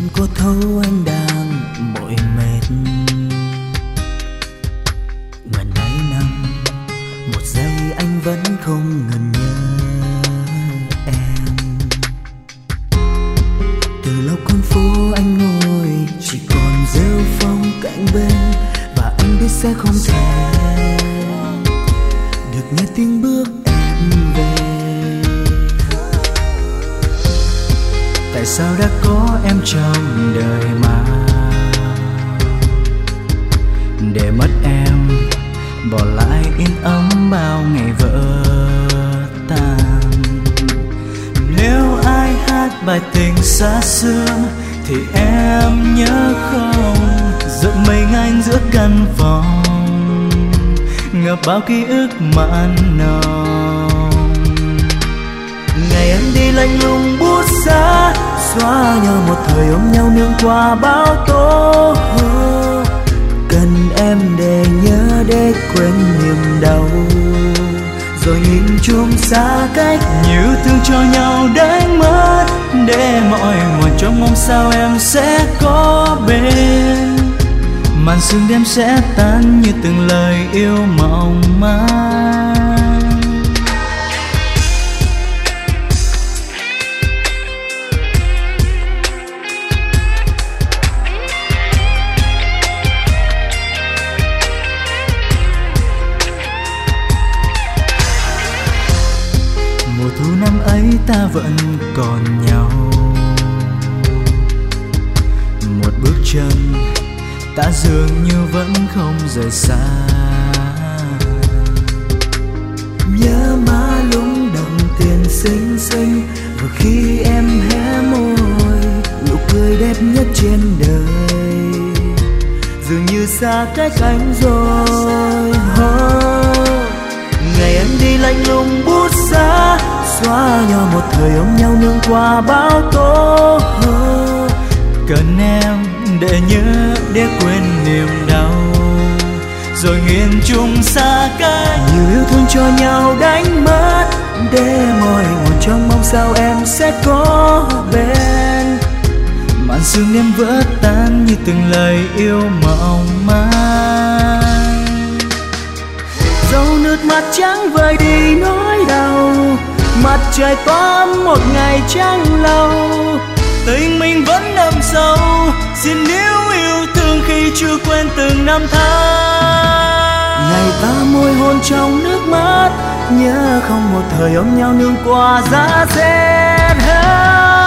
có thấu anh đang mỏi mệt. Ngần ấy năm, một giây anh vẫn không ngần nhớ em. Từ lâu con phố anh ngồi chỉ còn rêu phong cạnh bên, và anh biết sẽ không thể được nghe tiếng bước em về. Tại sao đã có em trong đời mà để mất em, bỏ lại yên ấm bao ngày vỡ tan. Nếu ai hát bài tình xa xưa thì em nhớ không? Giận mây ngang giữa căn phòng, ngập bao ký ức mặn nồng. Ngày em đi lạnh lùng bút xa, xóa nhau một thời ôm nhau nương qua bao tố. Cần em để nhớ để quên niềm đau, rồi nhìn chung xa cách, như thương cho nhau đánh mất. Để mọi nguồn trong mong sao em sẽ có bên, màn sương đêm sẽ tan như từng lời yêu mộng manh. Mùa thu năm ấy ta vẫn còn nhau, một bước chân ta dường như vẫn không rời xa. Nhớ má lúng đồng tiền xinh xinh, và khi em hé môi, nụ cười đẹp nhất trên đời dường như xa cách anh rồi. Ngày em đi lạnh lùng bút xa, xóa nhau một thời ôm nhau nương qua bao tố. Cần em để nhớ để quên niềm đau, rồi nghiền chung xa cách, nhiều yêu thương cho nhau đánh mất. Để mọi nguồn trong mong sao em sẽ có bên, màn sương đêm vỡ tan như từng lời yêu mộng manh. Dẫu nước mắt trắng vơi đi nỗi đau, mặt trời tóm một ngày trắng lâu, tình mình vẫn đậm sâu. Xin níu yêu thương khi chưa quên từng năm tháng. Ngày ta môi hôn trong nước mắt, nhớ không một thời ôm nhau nương qua giá rét.